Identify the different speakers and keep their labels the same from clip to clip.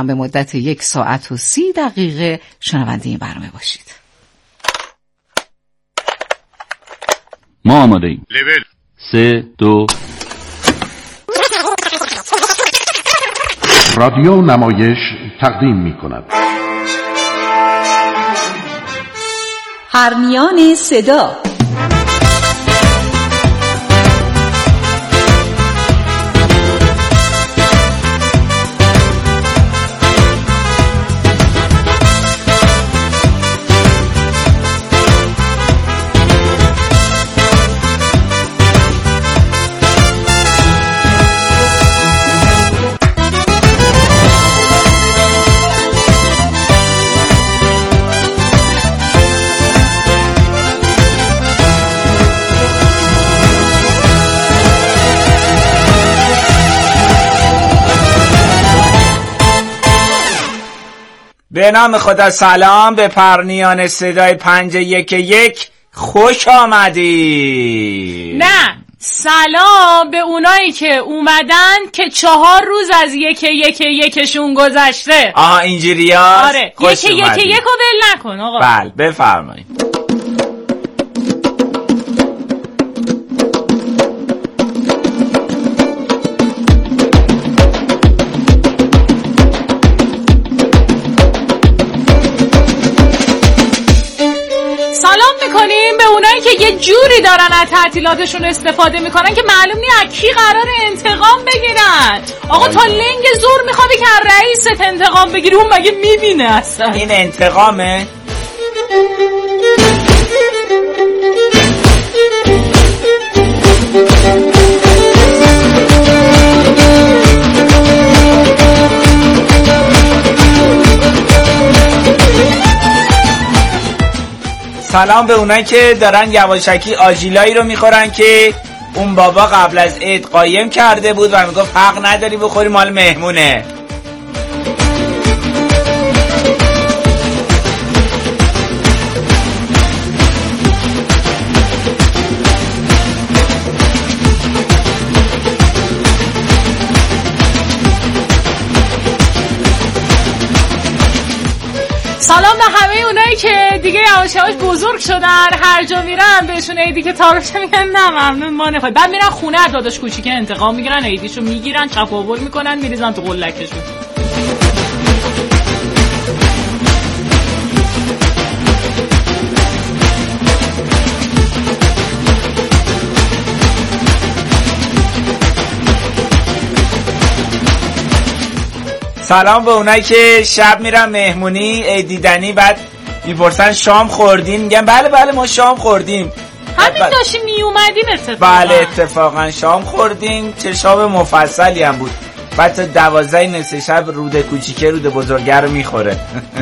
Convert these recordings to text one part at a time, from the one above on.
Speaker 1: هم به مدت 1 ساعت و 30 دقیقه شنونده این برنامه باشید.
Speaker 2: ما آماده ایم.
Speaker 3: لول
Speaker 2: 3 2
Speaker 3: رادیو نمایش تقدیم می کند.
Speaker 4: پرنیان صدا.
Speaker 5: به نام خدا. سلام به پرنیان صدای 511. خوش آمدی.
Speaker 6: نه، سلام به اونایی که اومدن که 4 روز از 1-1-1شون گذشته.
Speaker 5: آها اینجوری هست؟
Speaker 6: آره 1-1-1 رو ول نکن آقا.
Speaker 5: بله بفرمایید.
Speaker 6: به اونایی که یه جوری دارن از تعطیلاتشون استفاده میکنن که معلوم نیست از کی قرار انتقام بگیرن. آقا تا لنگ زور میخوابی که از رئیست انتقام بگیری، اون مگه میبینه اصلا؟
Speaker 5: این انتقامه؟ سلام به اونایی که دارن یواشکی آجیلایی رو میخورن که اون بابا قبل از عید قایم کرده بود و میگفت حق نداری بخوری، مال مهمونه.
Speaker 6: سلام به همه اونایی که دیگه یواش یواش بزرگ شدن، هر جا میرن بهشون عیدی که تعارف میگن نه ممنون ما نخواهیم، بعد میرن خونه داداش کوچیک انتقام میگیرن، عیدیشو میگیرن، چپاول میکنن، میریزن تو قلکشون.
Speaker 5: سلام به اونایی که شب میرن مهمونی دیدنی، بعد میپرسن شام خوردین؟ میگن بله بله ما شام خوردیم.
Speaker 6: همین داشتیم میومدیم اتفاقا.
Speaker 5: بله اتفاقا شام خوردیم، چه شام مفصلی هم بود. بعد تا 12 نصف شب روده کوچیکه روده بزرگه رو میخوره.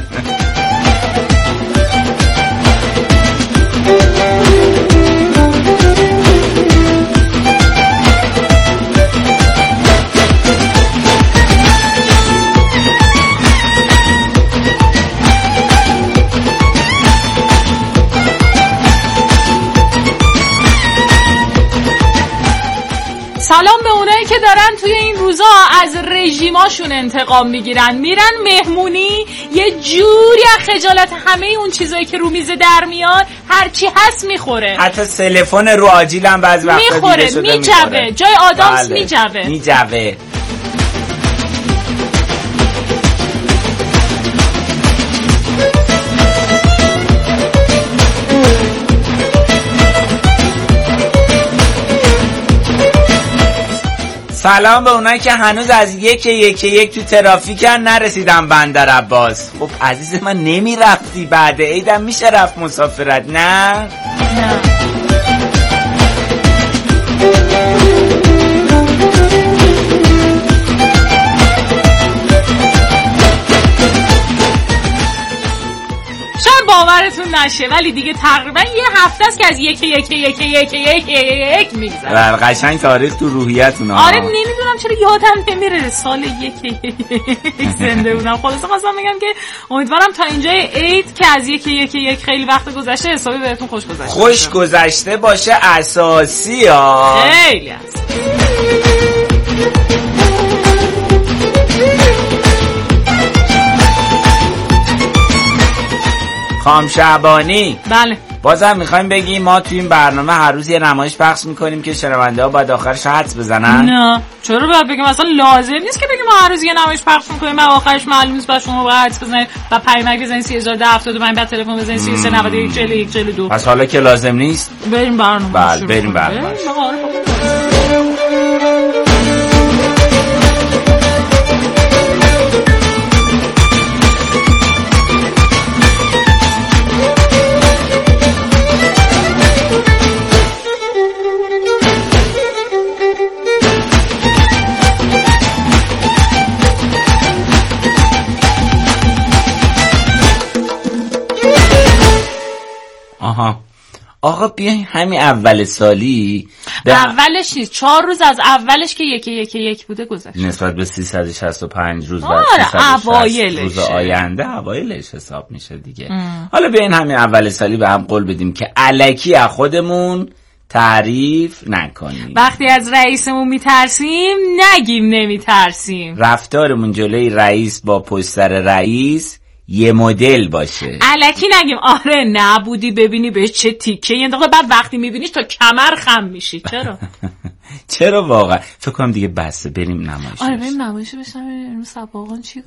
Speaker 6: سلام به اونایی که دارن توی این روزا از رژیماشون انتقام میگیرن، میرن مهمونی، یه جوری از خجالت همه اون چیزایی که رو میز در میاد هرچی هست میخوره.
Speaker 5: حتی تلفن رو آجیل هم بعضی وقتا دیده شده
Speaker 6: میجوه، جای آدامس
Speaker 5: بله. میجوه. سلام به اونایی که هنوز از 1-1-1 تو ترافیکن نرسیدن بندر عباس. خب عزیز من نمیرفتی بعد عیدم میشه رفت مسافرت؟ نه
Speaker 6: شاید باورتون نشه ولی دیگه تقریبا یه هفته است که از 1-1-1-1-1-1 میگذره.
Speaker 5: قشنگ تاریخ تو روحیتونه.
Speaker 6: آره نمیدونم چرا یادم نمیره سال 1-1-1 زنده بودم. خلاصه خواستم بگم که امیدوارم تا اینجای عید که از 1-1-1 خیلی وقت گذشته حسابی بهتون خوش گذشته
Speaker 5: خوش گذشته باشه. اساسی ها
Speaker 6: خیلی هست.
Speaker 5: خانم شعبانی.
Speaker 6: بله.
Speaker 5: بازم میخوایم بگیم ما توی این برنامه هر روز یه نمایش پخش میکنیم که شنونده ها باید آخرش حدس بزنن.
Speaker 6: نه چرا باید بگیم؟ اصلا لازم نیست که بگیم ما هر روز یه نمایش پخش میکنیم و آخرش معلوم نیست بعد شما باید حدس بزنید و پیامک بزنید 3075 بعد تلفن بزنید 3391 41 42.
Speaker 5: پس حالا که لازم نیست
Speaker 6: بریم برنامه.
Speaker 5: بله بریم برنامه. آقا بیاین همین اول سالی
Speaker 6: اولش نیست 4 روز از اولش که یک بوده گذشت
Speaker 5: نسبت به 365 روز و روز آینده اوایلش حساب میشه دیگه. حالا بیاین همین اول سالی به هم قول بدیم که الکی از خودمون تعریف نکنیم.
Speaker 6: وقتی از رئیسمون میترسیم نگیم نمیترسیم.
Speaker 5: رفتارمون جلوی رئیس با پشت رئیس یه مدل باشه. الکی
Speaker 6: نگیم آره نبودی ببینی به چه تیکه انداخته بعد وقتی میبینیش تا کمر خم میشی. چرا؟
Speaker 5: چرا واقعا؟ فکر کنم دیگه بسه بریم نمایش.
Speaker 6: آره بریم نمایش بشنم امروز سباقان چی؟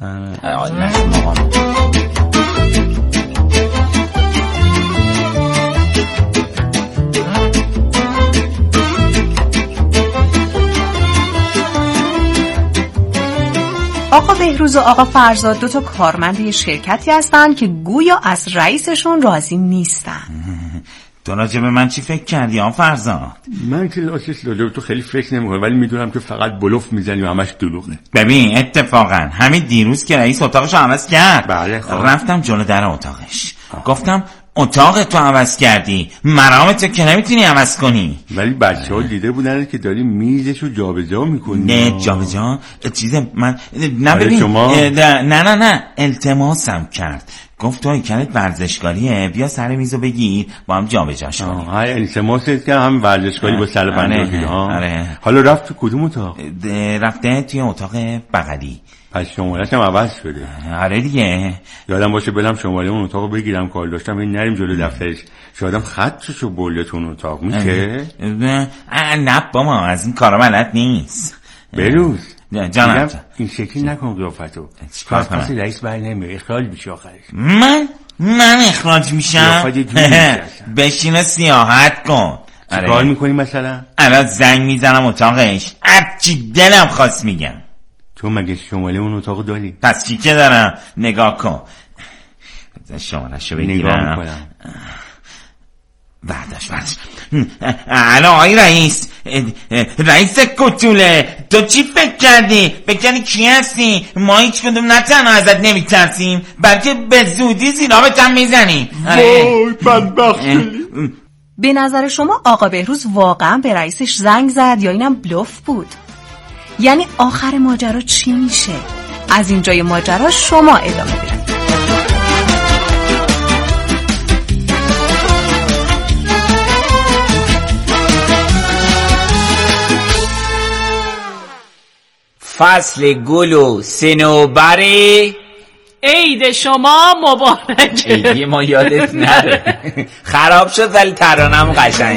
Speaker 1: آقا بهروز و آقا فرزاد 2 کارمند یه شرکتی هستن که گویا از رئیسشون راضی نیستن.
Speaker 4: تو راجع به من چی فکر کردی آقا فرزاد؟
Speaker 7: من که لاسش لازم تو خیلی فکر نمی‌کنم ولی میدونم که فقط بلوف میزنی و همش دروغه.
Speaker 4: ببین اتفاقا همین دیروز که رئیس اتاقش عوض کرد
Speaker 7: بله
Speaker 4: رفتم جلو در اتاقش گفتم اتاق تو عوض کردی مرامت که نمیتونی عوض کنی.
Speaker 7: ولی بچه‌ها دیده بودن که داری میزشو جابجا میکنی.
Speaker 4: نه جابجا چیز من نه ببین شما... نه التماسم کرد گفت تو هیکلت ورزشکاریه بیا سر میزو بگیر با هم جابجاش کنیم.
Speaker 7: های التماست که هم ورزشکاری با سر بندازی ها. حالا رفت تو کدوم اتاق؟
Speaker 4: رفته توی اتاق بغلی.
Speaker 7: پس شماره‌ش هم عوض شده.
Speaker 4: آره دیگه.
Speaker 7: یادم باشه برم شماره اون اتاقو بگیرم کار داشتم این نریم جلو دفترش. شایدم خطشو بولتون اتاق میشه؟
Speaker 4: نه بابا از این کارا بلد نیست.
Speaker 7: بروز
Speaker 4: جانم
Speaker 7: این شکلی نکن قیافتو. پس رئیس بر نمیاد اخراج میشه آخرش.
Speaker 4: من اخراج میشم؟ بشین سیاحت کن.
Speaker 7: چیکار میکنی مثلا؟
Speaker 4: الان زنگ میزنم اتاقش هرچی دلم خواست میگم.
Speaker 7: تو مگه شماره اون اتاق داری؟
Speaker 4: پس چی که دارم نگاه کن. شماره‌شو بگیرم
Speaker 7: نگاه میکنم.
Speaker 4: برداشت الان آقای رئیس کتوله تو چی فکر کردی؟ فکر کردی کی هستی؟ ما هیچ کدوم نه تنها ازت نمیترسیم بلکه به زودی زیرابت هم میزنیم.
Speaker 7: وای بدبخت.
Speaker 1: به نظر شما آقا بهروز واقعا به رئیسش زنگ زد یا اینم بلوف بود؟ یعنی آخر ماجرا چی میشه؟ از اینجای ماجرا شما ادامه بدید.
Speaker 5: فصل گل و صنوبر
Speaker 6: عید شما مبارک.
Speaker 5: عیدی ما یادت نره. خراب شد ولی ترانه‌م قشنگه.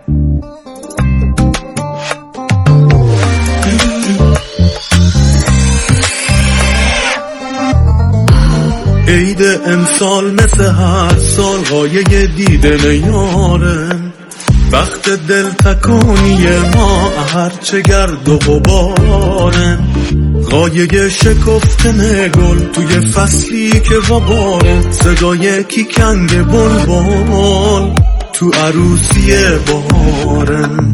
Speaker 8: عید امسال مثل هر سال قایه دیدن یارن وقت دل تکونی ما هرچه گرد و غبارن قایه شکفتن گل توی فصلی که غباره صدای کیکنگ بلبل تو عروسی بهارن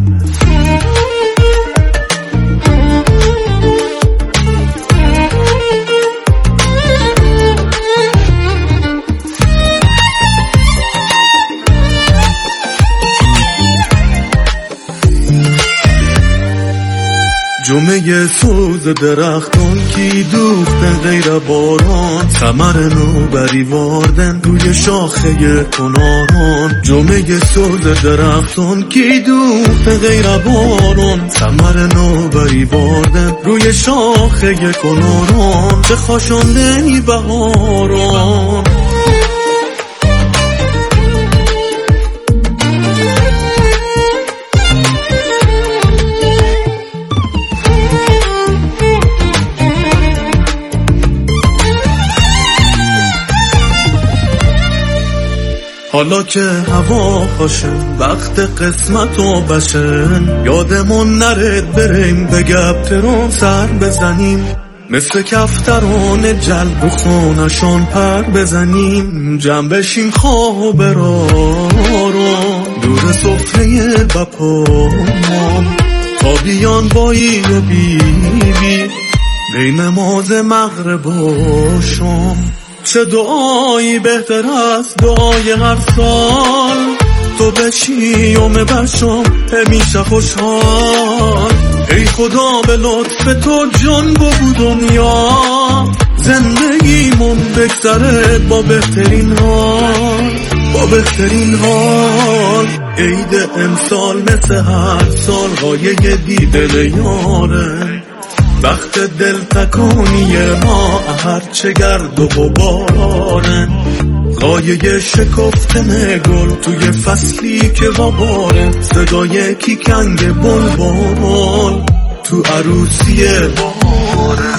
Speaker 8: جمعه سوز درختان کی دوخته غیر باران ثمر نوبری واردن روی شاخه کناران جمعه سوز درختان کی دوخته غیر باران ثمر نوبری واردن روی شاخه کناران چه خوشاندنی بهاران حالا که هوا خوشه وقت قسمت و بشه، یادمون نرد بریم به گپترون سر بزنیم، مثل کفتران جلب و خونشان پر بزنیم، جمع بشیم خواب را دور سفره بپامان، تا بیان بایی و بیبی بین نماز مغرب و شام. چه دعایی بهتر از دعای هر سال، تو بشی یوم برشام همیشه خوشحال. ای خدا به لطف تو جان بگو دنیا، زندگیمون بگذره با بهترین حال، با بهترین حال. عید امسال مثل هر سال غایه دیده یاره، وقت دل تکونی ما هرچه گرد و غباره، غایه شکفتن گل توی فصلی که غباره، صدای کیکنگ بلبل تو عروسی باره.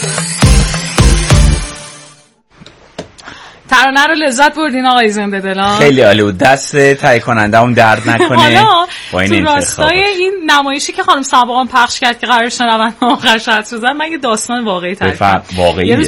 Speaker 6: ترانه رو لذت بردین آقای زنده دلان؟
Speaker 5: خیلی عالی بود. دست تهیه کننده هم درد نکنه.
Speaker 6: حالا
Speaker 5: با این
Speaker 6: تو راستای این نمایشی که خانم سباقان پخش کرد که قرار شنونده آخر شد شدن، من یه داستان واقعی تعریف کنم.
Speaker 5: واقعیه؟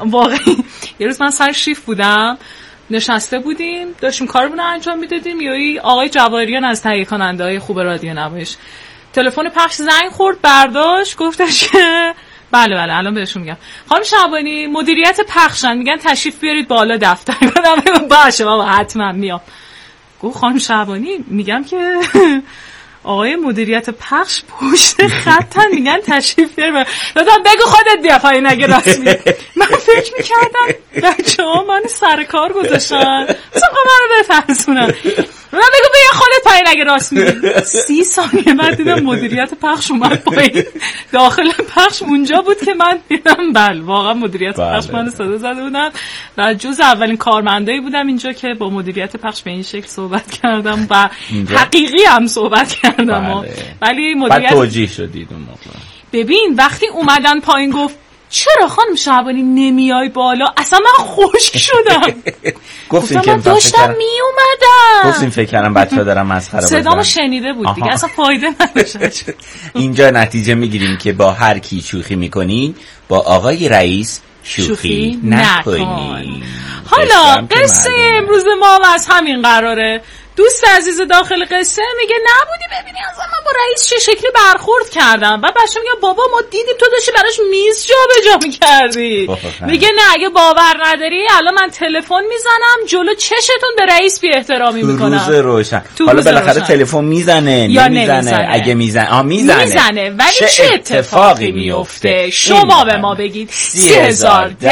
Speaker 6: یه روز من سر شیف بودم، نشسته بودیم داشتیم کارمون رو انجام میدادیم، یه آقای جواهریان از تهیه کننده های خوب رادیو نمایش تلفن پخش زنگ خورد، برداشت گفتش که بله الان بهشون میگم خانم شعبانی مدیریت پخشن، میگن تشریف بیارید بالا دفتر. گفتم باشه بابا حتما میام. گفت خانم شعبانی میگم که آقای مدیریت پخش پشت خطن، میگن تشریف بیارید. دادم بگو خودت بیا پایین اگه راست میگی. من فکر میکردم بچه‌ها من سر کار گذاشتن مثلا من رو بفرسونن، من بگو بیا خودت پایین اگه راست میگی. 30 ثانیه بعد دیدم مدیریت پخش اومد پایین، داخل پخش اونجا بود که من دیدم بله واقعا مدیریت پخش من صدا زده بودن و جز اولین کارمندایی بودم اینجا که با مدیریت پخش به این شکل صحبت کردم و حقیقی هم صحبت کردم. ولی مدیریت
Speaker 5: بعد توجیه شدید اون موقع.
Speaker 6: ببین وقتی اومدن پایین گفت چرا خانم شعبانی نمیای بالا، اصلا من خشک شدم.
Speaker 5: گفتیم که
Speaker 6: من داشتم می اومدم،
Speaker 5: گفتیم فکر کردم بچه‌ها دارن مسخره بازی
Speaker 6: صدامو شنیده بود دیگه، اصلا فایده نداشت.
Speaker 5: اینجا نتیجه میگیریم که با هر کی شوخی میکنین با آقای رئیس شوخی نکنین.
Speaker 6: حالا قصه امروز ما از همین قراره. دوست عزیز داخل قصه میگه نبودی ببینی اصلا من با رئیس چه شکلی برخورد کردم. و بچه میگه بابا ما دیدیم تو داشتی براش میز جابجا میکردی. میگه نه اگه باور نداری الان من تلفن میزنم جلو چشتون به رئیس بی احترامی میکنم.
Speaker 5: روز روشن. حالا بالاخره تلفن میزنه یا نمیزنه؟ اگه میزنه میزنه
Speaker 6: ولی چه اتفاقی میفته؟ شما به ما بگید 3010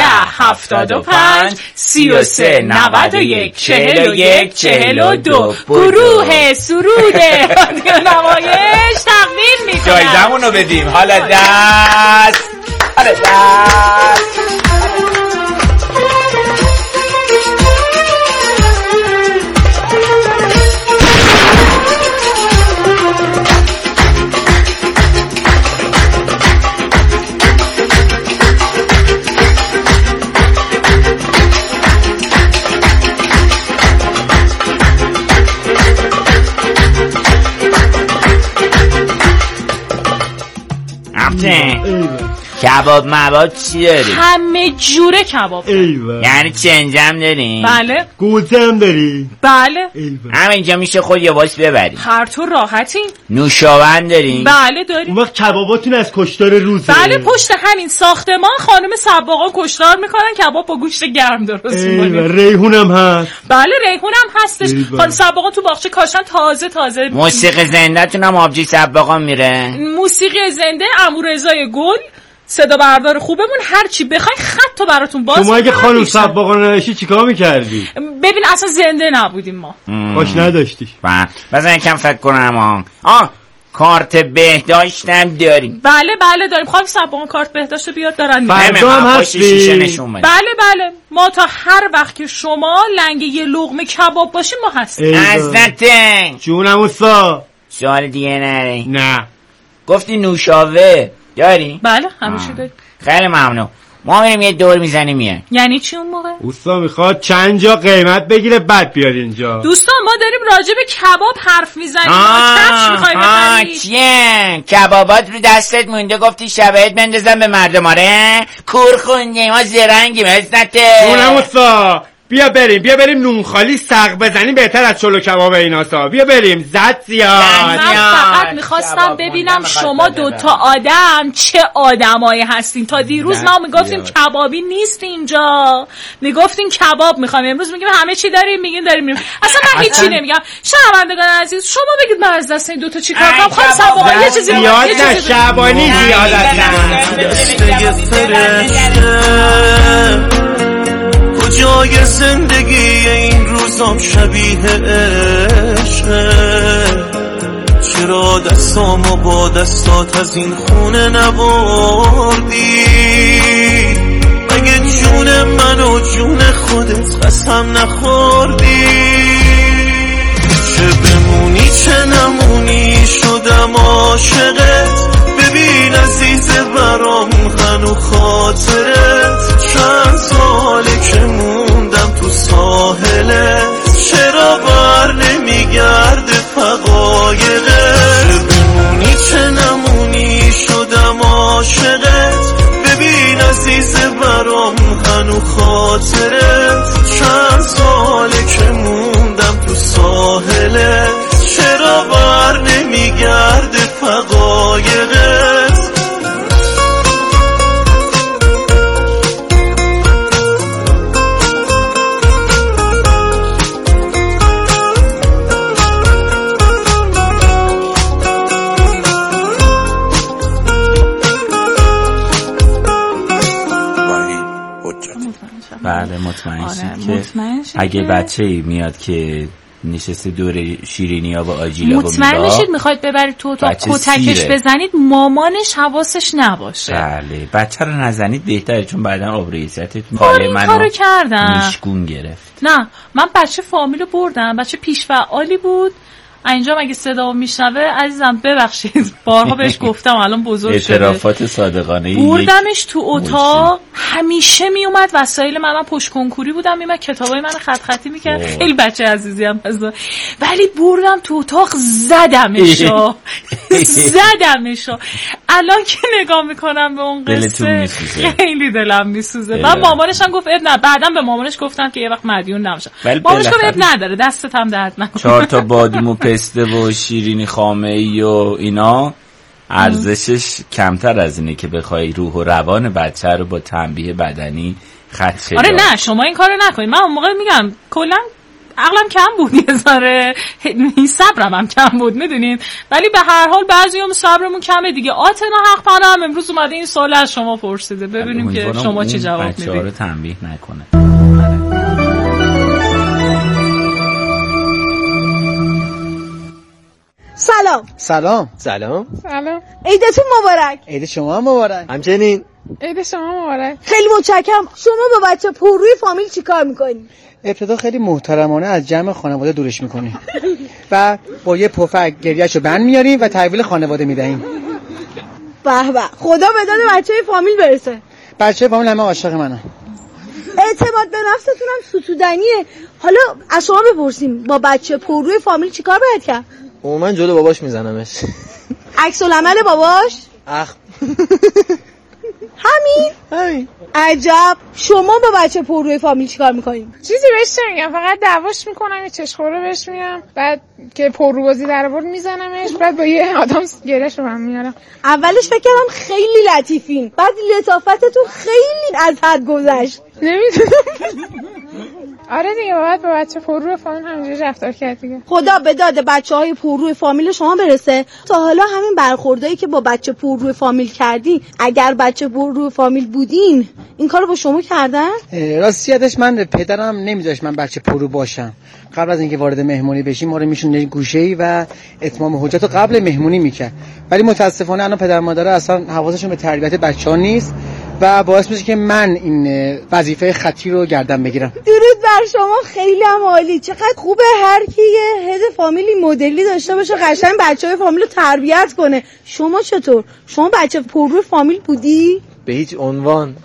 Speaker 6: 75 33 91 41 42 گروه سرود رادیو نمایش تقدیم میکنم.
Speaker 5: جایزمونو بدیم. حالا دست کباب مواد چی داری؟
Speaker 6: همه جوره کباب.
Speaker 5: یعنی چنجم داری؟
Speaker 6: بله.
Speaker 9: گوزم داری؟
Speaker 6: بله.
Speaker 5: همینجا میشه خود یه باش ببری.
Speaker 6: هر طور راحتین.
Speaker 5: نوشابند داری؟
Speaker 6: بله داریم.
Speaker 9: اون وقت کباباتون از کشتار روزه؟
Speaker 6: بله پشت همین ساختمان خانم سباقان کشتار میکنن کباب با گوشت گرم درست میکنن.
Speaker 9: ریحونم هست؟
Speaker 6: بله ریحونم هستش. خانم سباقان تو باغچه کاشتن تازه.
Speaker 5: موسیقی زنده تون هم آبجی سباقان میره؟
Speaker 6: موسیقی زنده عمو رضای گل، صدا بردار خوبمون، هر چی بخوای خط براتون باز.
Speaker 9: شما اگه خانم سباقان نداشتی چیکار میکردی؟
Speaker 6: ببین اصلا زنده نبودیم ما.
Speaker 9: باش نداشتی.
Speaker 5: بزن یکم فکر کنم. کارت بهداشتم داریم؟
Speaker 6: بله داریم. خانم سباقان کارت بهداشت بیاد دارن.
Speaker 9: فردا هم هستی؟
Speaker 6: بله ما تا هر وقت که شما لنگ یه لقمه کباب باشین ما هستیم.
Speaker 5: حضرتن
Speaker 9: جونم اوستا.
Speaker 5: سوال دیگه نری؟
Speaker 9: نه.
Speaker 5: گفتی نوشابه داری؟
Speaker 6: بله همیشه داریم.
Speaker 5: خیلی ممنون. ما میریم یه دور میزنیم میایم.
Speaker 6: یعنی چی اون موقع؟
Speaker 9: اوستا میخواد چند جا قیمت بگیره بعد بیاد اینجا.
Speaker 6: دوستان ما داریم راجع به کباب حرف میزنیم. کفش میخوای بخری؟
Speaker 5: چیه کبابات رو دستت مونده گفتی شبایت بندازم به مردم؟ آره کور خوندی ما زرنگیم حسنته.
Speaker 9: اونم اوستا بیا بریم نونخالی سق بزنیم بهتر از چلو کباب ایناسا. بیا بریم زد زیاد.
Speaker 6: من فقط میخواستم ببینم شما دوتا آدم چه آدمایی هستین. تا دیروز ما میگفتیم کبابی نیست اینجا، میگفتیم کباب میخوایم، امروز میگیم همه چی داریم، میگین داریم میریم. اصلا من هیچی نمیگم. شهروندگان عزیز شما بگید من از دست این دوتا چی کار کنم؟ خانم سباقا یه چیزی
Speaker 9: زیاد نه شعبانی زیاد
Speaker 8: جای زندگی این روزام شبیه عشقه، چرا دستامو با دستات از این خونه نبردی؟ مگه جون من و جون خودت قسم نخوردی؟ چه بمونی چه نمونی شدم عاشقت، ببین عزیز برام هنو خاطرت، چند ساله که موندم تو ساحلت، چرا بر نمیگرده فقایقت؟ چه بمونی چه نمونی شدم عاشقت، ببین عزیز برام هنو خاطرت، چند ساله که موندم تو ساحلت، چرا بر نمیگرده فقایقت؟
Speaker 5: بله مطمئن شید که اگه بچه‌ای میاد که نشسته دور شیرینی ها و آجیلا
Speaker 6: مطمئن بشید میخواید ببرید تو اتاق کتکش بزنید مامانش حواسش نباشه.
Speaker 5: بله بچه رو نزنید بهتره، چون بعدا آبروریزتتون خاله منو میشگون گرفت.
Speaker 6: نه من بچه فامیلو بردم، بچه پیش‌فعالی بود. اینجا مگه صدا میشنوه عزیزم ببخشید بارها بهش گفتم الان بزرگ شده.
Speaker 5: اعترافات صادقانه
Speaker 6: بردمش تو اتاق، همیشه میومد وسایل من پشت کنکوری بودم، میومد کتابای من خط خطی میکرد. خیلی بچه عزیزی هم ولی بردم تو اتاق زدمشو. الان که نگاه میکنم به اون قصه خیلی دلم میسوزه. من مامانش هم گفت نه، بعدم به مامانش گفتم که یه وقت مدیون نمیشه. مامانش گفت نداره دستت هم درد نکنه.
Speaker 5: 4 تا بادوم پسته و شیرینی خامه‌ای و اینا ارزشش کمتر از اینه که بخوای روح و روان بچه رو با تنبیه بدنی خدشه.
Speaker 6: آره نه شما این کارو نکنید. من اون موقع میگم کلا عقلم کم بود یه ذره، صبرم هم کم بود میدونین، ولی به هر حال بعضیام صبرمون کمه دیگه. آتنا حق پناهم امروز اومده این سوال از شما پرسیده، ببینیم که شما چی جواب میدید.
Speaker 5: بچه‌ها رو تنبیه نکنه.
Speaker 10: سلام.
Speaker 11: عیدتون مبارک.
Speaker 10: عید شما مبارک.
Speaker 11: همچنین.
Speaker 12: عید شما مبارک.
Speaker 11: خیلی متشکرم. شما با بچه پرروی فامیل چیکار میکنی؟
Speaker 10: ابتدا خیلی محترمانه از جمع خانواده دورش میکنیم و با یه پفک گریهشو بند میاریم و تحویل خانواده میدهیم.
Speaker 11: به به، خدا به داد بچه فامیل برسه.
Speaker 10: بچه فامیل همه عاشق منن.
Speaker 11: اعتماد به نفستون هم ستودنیه. حالا از شما بپرسیم با بچه پرروی فامیل چیکار باید کرد؟
Speaker 13: من جلو باباش میزنمش.
Speaker 11: عکس العمل باباش؟ همین. عجب. شما با بچه پرروی فامیل چیکار میکنین؟
Speaker 12: چیزی بهش نمیگم، فقط دعواش میکنم، یه چشخوره بهش میگم، بعد که پررو بازی در آورد میزنمش، بعد با یه آدم گرهش رو من میارم.
Speaker 11: اولش فکر کردم خیلی لطیفین، بعد لطافتتون خیلی از حد گذشت.
Speaker 12: نمیدونم. آره دیگه باید با بچه پررو فامیل همینجوری رفتار کرد دیگه.
Speaker 11: خدا به داد بچه‌های پررو فامیل شما برسه. تا حالا همین برخوردایی که با بچه پررو فامیل کردی، اگر بچه پررو فامیل بودین این کارو با شما کردن؟
Speaker 10: راستیتش من پدرم نمیذاشت من بچه پررو باشم. قبل از اینکه وارد مهمونی بشیم ما رو میشون گوشه‌ای و اتمام حجت رو قبل مهمونی میکرد. ولی متاسفانه الان پدر مادر اصلا حواسشون به تربیت بچه‌ها نیست و باعث میشه که من این وظیفه خطی رو گردن بگیرم.
Speaker 11: درود بر شما، خیلی هم عالی. چقدر خوبه هر کی یه هد فامیلی مدلی داشته باشه قشنگ بچهای فامیل رو تربیت کنه. شما چطور؟ شما بچه پررو فامیل بودی؟
Speaker 13: به هیچ عنوان.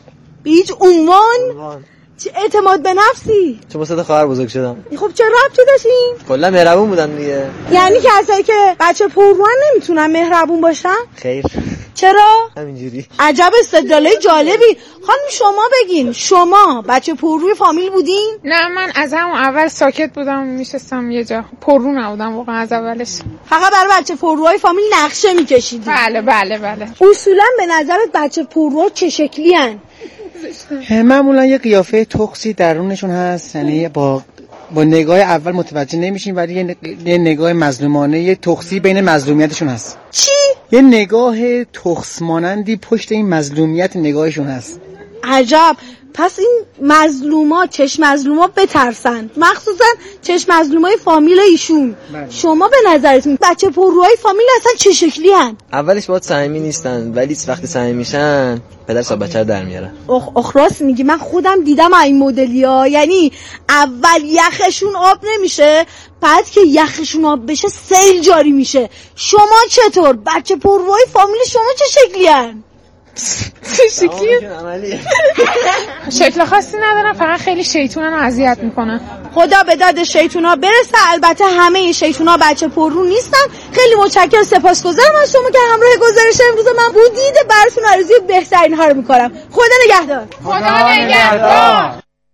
Speaker 11: هیچ عنوان؟ چه اعتماد به نفسی؟
Speaker 13: چون واسه خواهر بزرگ شدم.
Speaker 11: خب چه ربطی داشتین؟
Speaker 13: کلا مهربون بودم دیگه.
Speaker 11: یعنی کسایی که بچه پرروان نمیتونن مهربون باشن؟
Speaker 13: خیر.
Speaker 11: چرا؟
Speaker 13: همینجوری.
Speaker 11: عجب استدلالای جالبی. خانم شما بگین، شما بچه پرروی فامیل بودین؟
Speaker 12: نه من از همون اول ساکت بودم، میشستم یه جا، پررو نبودم واقعا از اولش.
Speaker 11: فقط برای بچه پرروهای فامیل نقشه میکشیدین؟
Speaker 12: بله.
Speaker 11: اصولا به نظرت بچه پرروها چه شکلی هن؟
Speaker 10: معمولا یه قیافه تخسی درونشون هست، یعنی با نگاه اول متوجه نمیشین ولی یه نگاه مظلومانه، یه تخسی بین مظلومیتشون هست.
Speaker 11: چی؟
Speaker 10: یه نگاه تخس مانندی پشت این مظلومیت نگاهشون هست.
Speaker 11: عجب. پس این مظلوما، چشم مظلوما بترسن، مخصوصا چشم مظلومای فامیل ایشون. شما به نظرتون بچه پرروهای فامیل اصلا چه شکلی هن؟
Speaker 13: اولش باید صمیمی نیستن ولی وقتی صمیمی میشن پدر صاحب بچه رو در میارن.
Speaker 11: اخ راست میگی، من خودم دیدم این مدلیا. یعنی اول یخشون آب نمیشه، بعد که یخشون آب بشه سیل جاری میشه. شما چطور؟ بچه پرروهای فامیل شما چه شکلی هن؟
Speaker 12: شکل خاصی ندارن، فقط خیلی شیطونن و اذیت میکنن.
Speaker 11: خدا به داد شیطونا برسه. البته همه شیطونا بچه پررو نیستن. خیلی متشکرم، سپاسگزارم از شما که همراه گزارش امروز من بودید. براتون آرزوی بهترین ها رو میکنم. خدا نگهدار.
Speaker 12: خدا نگهدار.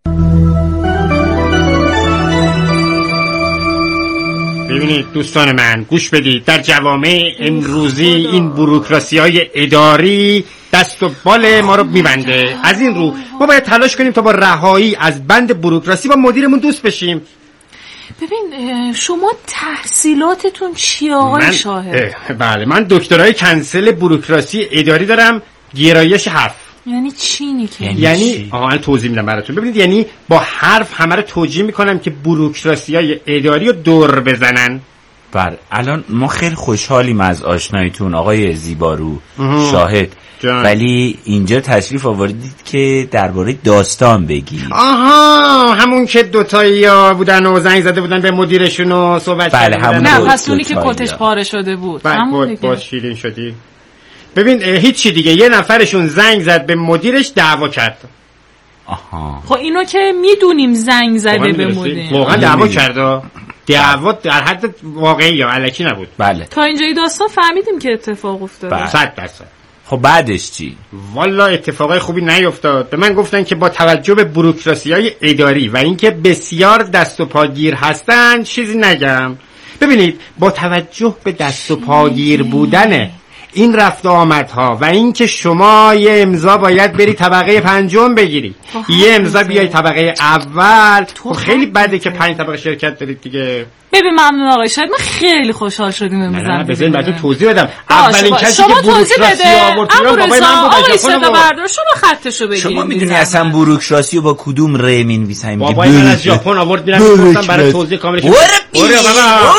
Speaker 9: ببینید دوستان من، گوش بدید. در جوامع امروزی این بوروکراسی‌های اداری دست و بال ما رو میبنده. از این رو ما باید تلاش کنیم تا با رهایی از بند بوروکراسی با مدیرمون دوست بشیم.
Speaker 6: ببین شما تحصیلاتتون چیه آقای شاهد؟
Speaker 9: بله من دکترای کنسل بوروکراسی اداری دارم، گرایش حرف.
Speaker 6: یعنی چی نیکه؟
Speaker 9: یعنی من توضیح میدم براتون. ببینید یعنی با حرف همه رو توجیه میکنم که بوروکراسی‌های اداری رو دور بزنن.
Speaker 5: بله الان ما خیلی خوشحالیم از آشناییتون آقای زیبارو شاهد. ولی اینجا تشریف آوردید که درباره داستان بگید.
Speaker 9: همون که دوتایی بودن و زنگ زده بودن به مدیرشون و صحبت
Speaker 5: بله همون.
Speaker 6: نه پس اونی که کتش پاره شده بود.
Speaker 9: همون باز شیرین شدی. ببین هیچی دیگه، یه نفرشون زنگ زد به مدیرش دعوا کرد.
Speaker 6: خب اینو که میدونیم زنگ زده به مدیر.
Speaker 9: واقعا دعوا کرد. دعوا در حد واقعی یا الکی نبود.
Speaker 5: بله
Speaker 6: تا اینجای داستان فهمیدیم که اتفاق افتاده.
Speaker 9: 100%.
Speaker 5: خب بعدش چی؟
Speaker 9: والا اتفاقای خوبی نیفتاد. به من گفتن که با توجه به بوروکراسی‌های اداری و اینکه بسیار دست و پاگیر هستن چیزی نگم. ببینید با توجه به دست و پاگیر بودن این رفت آمدها و اینکه شما یه امضا باید بری طبقه 5 بگیری، یه امضا بیای طبقه اول، خیلی بده که 5 طبقه شرکت دارید دیگه.
Speaker 6: ببین ممنون آقای شاید، من خیلی خوشحال شدیم امروز.
Speaker 9: نه بذارید براتون توضیح بدم. اولین کسی که بوروکراسی آورد بابای من بود.
Speaker 6: آقای صدا بردار شما خطشو بگیرید.
Speaker 5: شما میدونی اصلا بوروکراسی رو با کدوم ر مینویسن؟
Speaker 9: بابای من از ژاپن آورد، میرم گفتم برای توضیح کاملش. برو بابا.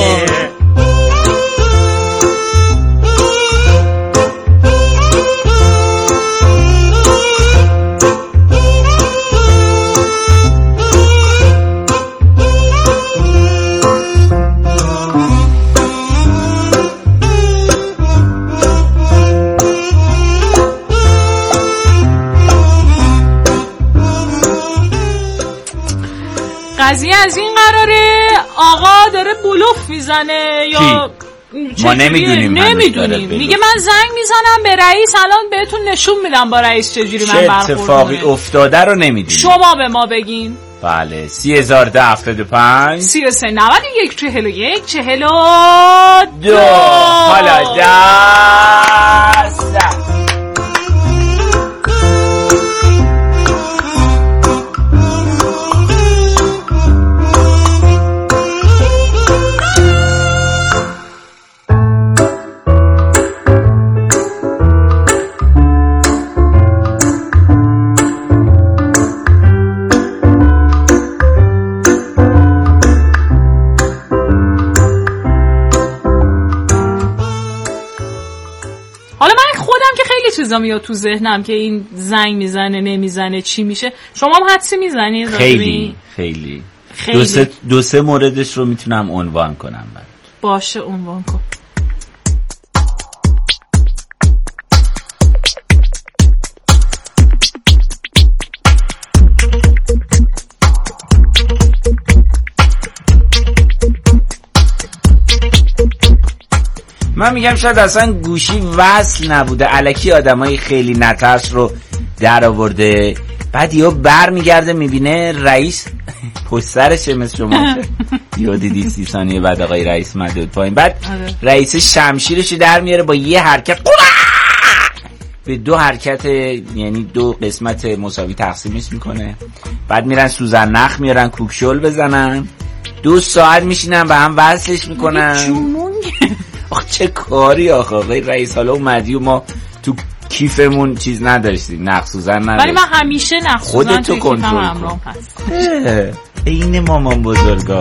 Speaker 6: قضیه از این قراره آقا داره بلوف میزنه یا
Speaker 5: ما نمیدونیم.
Speaker 6: میگه من زنگ میزنم به رئیس، الان بهتون نشون میدم با رئیس چجوری من برخورد کنم.
Speaker 5: چه اتفاقی افتاده رو نمیدونیم.
Speaker 6: شما به ما بگین.
Speaker 5: بله 30,075
Speaker 6: 33 91 41 42
Speaker 5: حالا دست
Speaker 6: چیزا میاد تو ذهنم که این زنگ میزنه نمیزنه چی میشه. شما هم حدسی میزنید؟
Speaker 5: خیلی دو سه موردش رو میتونم عنوان کنم برات.
Speaker 6: باشه عنوان کن.
Speaker 5: من میگم شاید اصلا گوشی وصل نبوده، الکی آدمای خیلی نترس رو در آورده، بعد یهو بر میگرده میبینه رئیس پشت سرشه مثل شما. یهو دیدی 30 ثانیه بعد آقای رئیس اومده بود پایین، بعد رئیس شمشیرش در میاره با یه حرکت به 2 حرکت، یعنی 2 قسمت مساوی تقسیمش میکنه. بعد میرن سوزن نخ میارن کوکشل بزنن، 2 ساعت میشینن به هم وصلش میکنن. آخه چه کاری آقای رئیس. حالا اومدی و ما تو کیفمون چیز نداشتیم، نخ سوزن نداشتیم،
Speaker 6: ولی من همیشه نخ سوزن
Speaker 5: تو کنترل کن. این مامان بزرگا.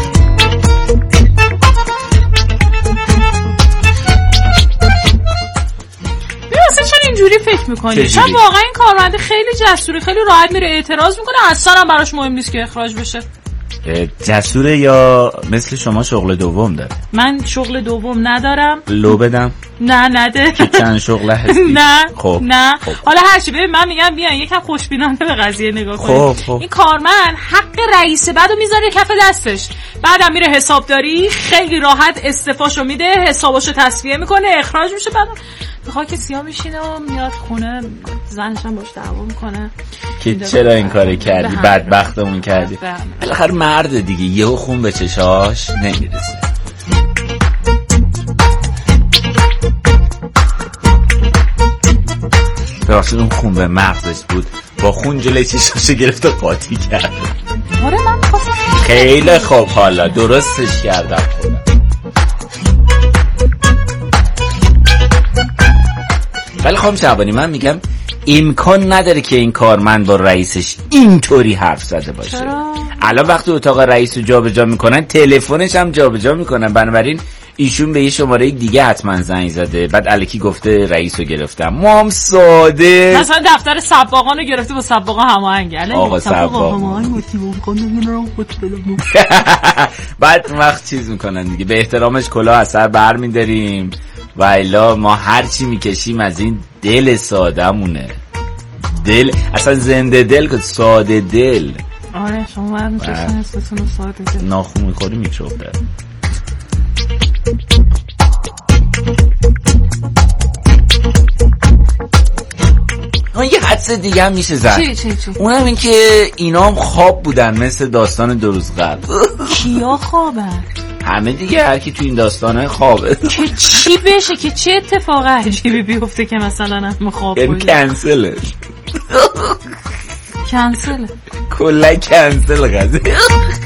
Speaker 6: اینجوری فکر میکنی شاید واقعا این کارمنده خیلی جسوره، خیلی راحت میره اعتراض میکنه، اصلا هم براش مهم نیست که اخراج بشه.
Speaker 5: جسوره یا مثل شما شغل دوم داره؟
Speaker 6: من شغل دوم ندارم.
Speaker 5: لو بدم؟
Speaker 6: نه نده.
Speaker 5: چند شغل هستی؟
Speaker 6: نه
Speaker 5: خب
Speaker 6: نه. حالا هرچی ببین من میگم بیان یکم خوشبینانه به قضیه نگاه کنید. این کارمند حق رئیس بعدو میذاره کف دستش، بعدم میره حسابداری خیلی راحت استعفاشو میده، حساباشو تصفیه میکنه، اخراج میشه، بعد خاک سیاه میشینه و میاد خونه، زنش هم باش دعوا میکنه
Speaker 5: که چرا این کارو کردی، بدبختمون کردی. بالاخره مرد دیگه، یهو خون به چشاش نمیرسه. ببخشید اون خون به مغزش بود، با خون جلوی چشاشو گرفت و قاطی کرد.
Speaker 6: آره من
Speaker 5: خیلی خوب، حالا درستش کردم. ولی خانم شعبانی من میگم امکان نداره که این کارمند با رئیسش اینطوری حرف زده باشه.
Speaker 6: چرا؟
Speaker 5: الان وقتی اتاق رئیس رو جابجا میکنن تلفنش هم جابجا میکنن، بنابراین ایشون به یه شماره دیگه حتما زنگ زده، بعد الکی گفته رئیس رو گرفتم. ما هم ساده
Speaker 6: مثلا دفتر سباقان رو گرفته با سباقا هماهنگ.
Speaker 5: آقا سباق بعد وقت چیز میکنن دیگه، به احترامش کلاه از سر بر میداریم و الا ما هرچی میکشیم از این دل سادمونه. دل اصلا زنده دل که ساده دل.
Speaker 6: آره شما باید میکشین اسمتون رو ساده دل.
Speaker 5: ناخون میخوری میکروب داره. یه حدس دیگه هم میشه زد.
Speaker 6: چی؟
Speaker 5: اونم این که اینا هم خواب بودن مثل داستان 2 روز قبل.
Speaker 6: کیا خوابن؟
Speaker 5: همه دیگه، هر کی تو این داستانه خوابه.
Speaker 6: که چی بشه، که چه اتفاق عجیبی بیفته که مثلا هم خواب
Speaker 5: یعنی کنسله کلا کنسل قضیه.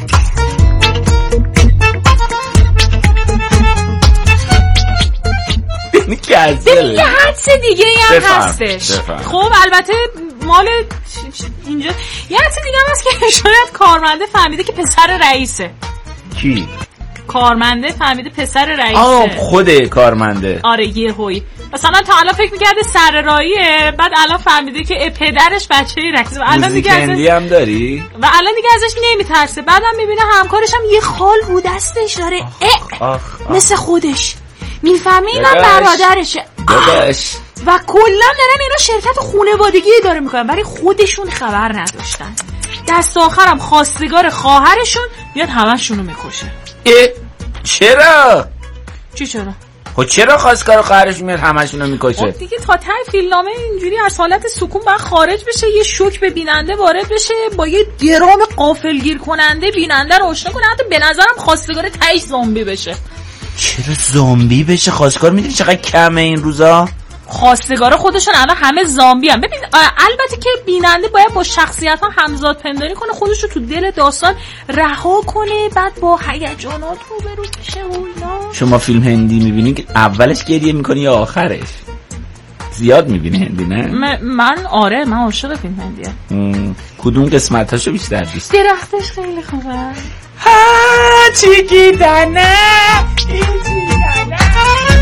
Speaker 6: کنسل. یه حدس دیگه هم هستش. خب البته مال اینجا یه حدس دیگه هم هست که شاید کارمنده فهمیده که پسر رئیسه.
Speaker 5: کی؟
Speaker 6: کارمنده فهمیده پسر رئیسه.
Speaker 5: خود کارمنده.
Speaker 6: آره یه هوی مثلا تا الان فکر میکرده سرراییه، بعد الان فهمیده که پدرش بچه رئیسه. الان دیگه
Speaker 5: ازش هم داری؟
Speaker 6: و الان دیگه ازش نمیترسه. بعدم میبینه همکارش هم یه خال رو دستش داره. مثل خودش میفهمه اینم برادرشه
Speaker 5: داداش.
Speaker 6: و کلا دارن اینا شرکت خانوادگی داره میکنن، برای خودشون خبر نداشتن. دست آخرم خواستگار خواهرشون میاد همشونو میکشه.
Speaker 5: چرا؟
Speaker 6: چی چرا؟
Speaker 5: خب چرا خواستگار خواهرش میاد همشونو میکشه؟
Speaker 6: دیگه تا ته فیلمنامه اینجوری از حالت سکون باید خارج بشه، یه شوک به بیننده وارد بشه، با یه درام غافلگیر کننده بیننده رو آشنا کنه. حتی به نظرم خواستگار تهش زامبی بشه.
Speaker 5: چرا زامبی بشه خواستگار؟ میدونی چقدر کمه این روزا؟
Speaker 6: خواستگارا خودشون الان همه زامبی هم. ببین البته که بیننده باید با شخصیت ها همزاد پنداری کنه، خودشو تو دل داستان رها کنه، بعد با هیجانات روبرو بشه و اینا.
Speaker 5: شما فیلم هندی میبینی که اولش گریه میکنی یا آخرش؟ زیاد میبینی هندی نه؟
Speaker 6: من آره، من عاشق فیلم هندیم.
Speaker 5: کدوم قسمتاشو بیشتر دوست؟
Speaker 6: درختش خیلی خوبه.
Speaker 5: ها چیکی دانه این چیکی دانه